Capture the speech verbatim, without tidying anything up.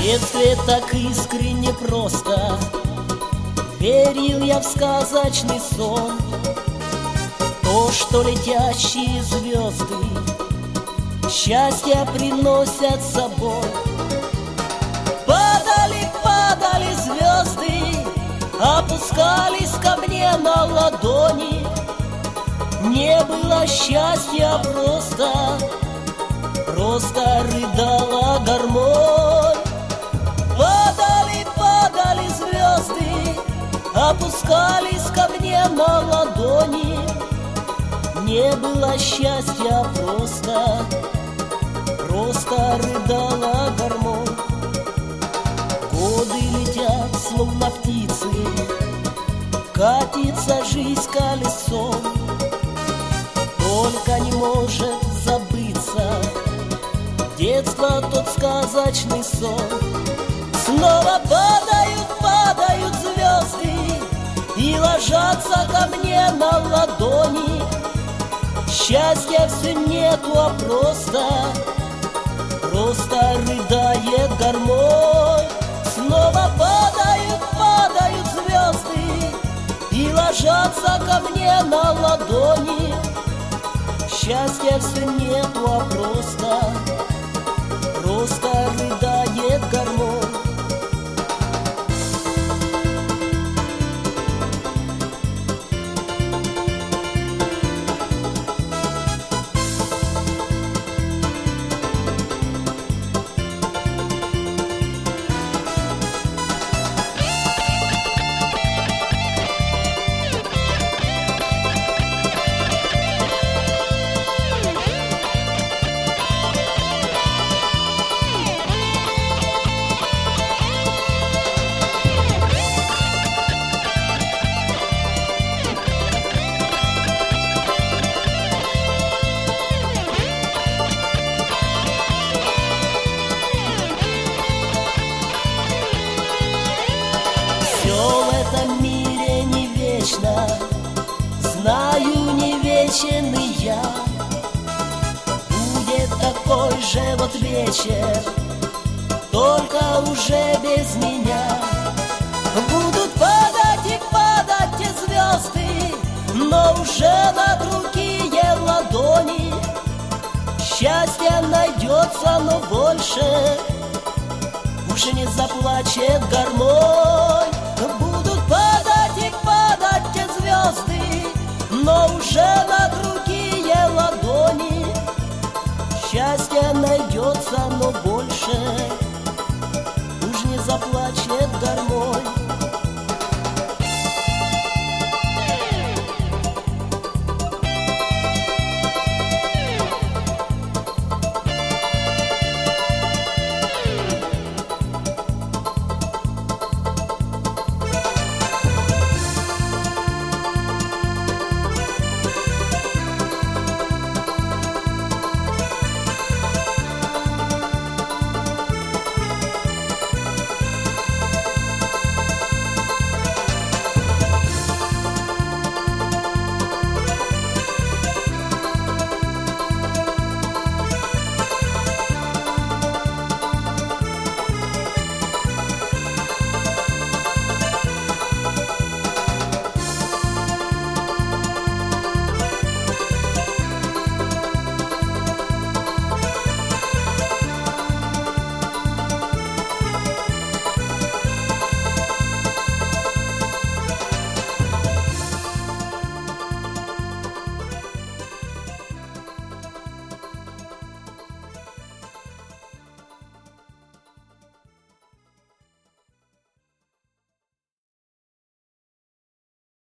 детстве так искренне просто верил я в сказочный сон, то, что летящие звезды счастье приносят с собой. Падали, падали звезды, опускались ко мне на ладони. Не было счастья просто, просто рыдала гармонь. Падали, падали звезды, опускались ко мне на ладони. Не было счастья просто, просто рыдала гармонь. Годы летят, словно птицы, катится жизнь колесом. Только не может забыться детство, тот сказочный сон. Снова падают, падают звезды и ложатся ко мне на ладони. Счастья все нету, а просто, просто рыдает гармонь. Снова падают, падают звезды и ложатся ко мне на ладони. Счастья все нету, а просто, просто рыдает гармонь. Знаю, не вечен и я. Будет такой же вот вечер, только уже без меня. Будут падать и падать те звезды, но уже на другие ладони. Счастье найдется, но больше уже не заплачет гармонь.